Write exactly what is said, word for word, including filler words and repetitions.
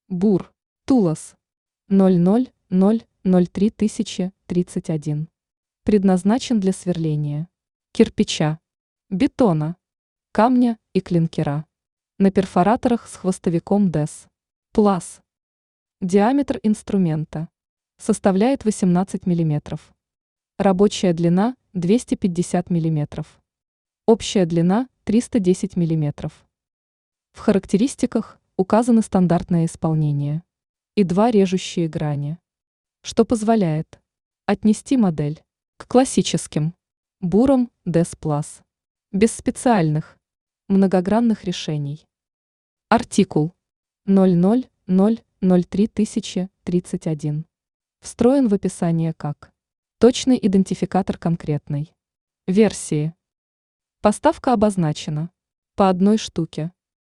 Бур. Тулас. ноль ноль ноль ноль три тысячи тридцать один. Предназначен для сверления кирпича, бетона, камня и клинкера. На перфораторах с хвостовиком ДЭС. Плас. Диаметр инструмента составляет восемнадцать миллиметров. Рабочая длина двести пятьдесят миллиметров. Общая длина триста десять миллиметров. В характеристиках указаны стандартное исполнение и два режущие грани, что позволяет отнести модель к классическим бурам ДЭС Плас без специальных многогранных решений. Артикул ноль ноль ноль ноль три тысячи тридцать один встроен в описание как точный идентификатор конкретной версии. Поставка обозначена по одной штуке.